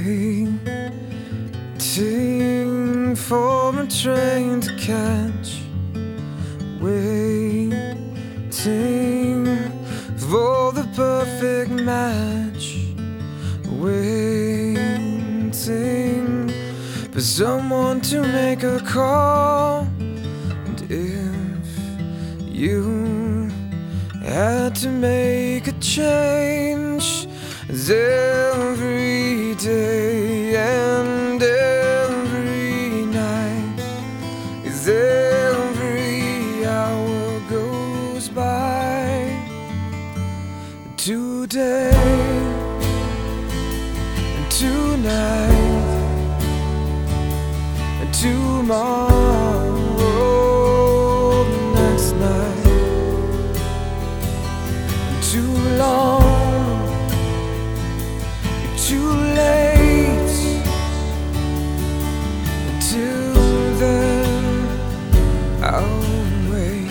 Waiting for a train to catch, waiting for the perfect match, waiting for someone to make a call. And if you had to make a change, every day and every night, as every hour goes by, today and tonight and tomorrow, the next night, too long, too late. Until then, I'll wait.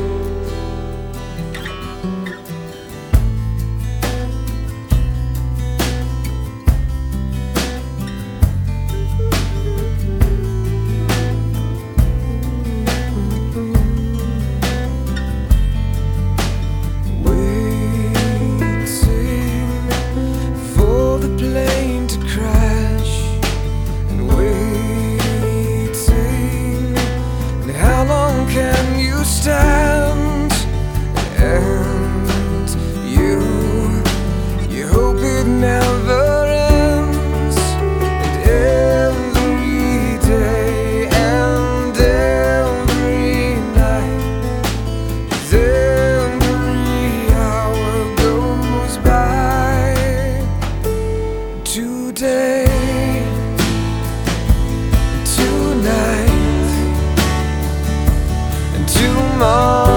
Can you stand? And you hope it never ends. And every day and every night, as every hour goes by, today, tonight, tomorrow.